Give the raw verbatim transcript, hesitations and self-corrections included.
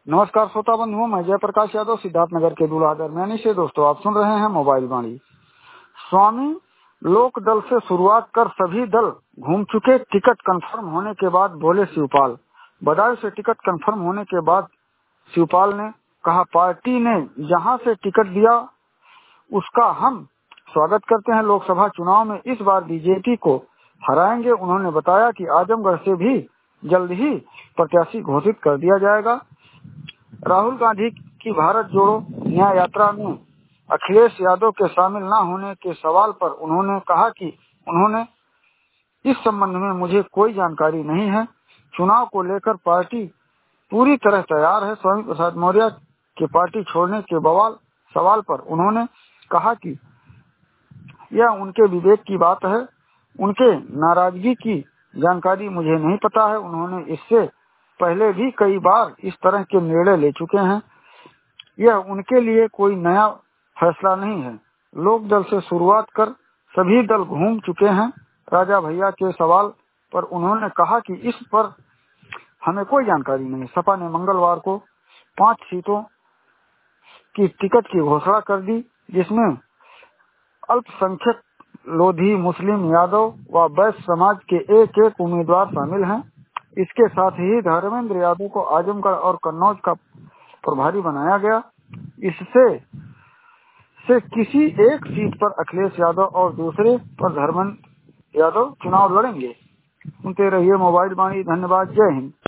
नमस्कार श्रोता बंधुओं, मैं जयप्रकाश यादव सिद्धार्थनगर के दूल्हा दरमियानी से। दोस्तों, आप सुन रहे हैं मोबाइल वाणी। स्वामी लोक दल से शुरुआत कर सभी दल घूम चुके, टिकट कंफर्म होने के बाद बोले शिवपाल। बदायूं से टिकट कंफर्म होने के बाद शिवपाल ने कहा, पार्टी ने जहां से टिकट दिया उसका हम स्वागत करते हैं। लोकसभा चुनाव में इस बार बीजेपी को हराएंगे। उन्होंने बताया कि आजमगढ़ से भी जल्द ही प्रत्याशी घोषित कर दिया जाएगा। राहुल गांधी की भारत जोड़ो न्याय यात्रा में अखिलेश यादव के शामिल न होने के सवाल पर उन्होंने कहा कि उन्होंने इस संबंध में मुझे कोई जानकारी नहीं है। चुनाव को लेकर पार्टी पूरी तरह तैयार है। स्वामी प्रसाद मौर्य के पार्टी छोड़ने के बवाल सवाल पर उन्होंने कहा कि यह उनके विवेक की बात है। उनके नाराजगी की जानकारी मुझे नहीं पता है। उन्होंने इससे पहले भी कई बार इस तरह के निर्णय ले चुके हैं। यह उनके लिए कोई नया फैसला नहीं है। लोक दल से शुरुआत कर सभी दल घूम चुके हैं। राजा भैया के सवाल पर उन्होंने कहा कि इस पर हमें कोई जानकारी नहीं। सपा ने मंगलवार को पांच सीटों की टिकट की घोषणा कर दी, जिसमें अल्पसंख्यक लोधी, मुस्लिम, यादव व वैश्य समाज के एक एक उम्मीदवार शामिल हैं। इसके साथ ही धर्मेंद्र यादव को आजमगढ़ और कन्नौज का प्रभारी बनाया गया। इससे से किसी एक सीट पर अखिलेश यादव और दूसरे पर धर्मेंद्र यादव चुनाव लड़ेंगे। सुनते रहिए मोबाइल वाणी। धन्यवाद। जय हिंद।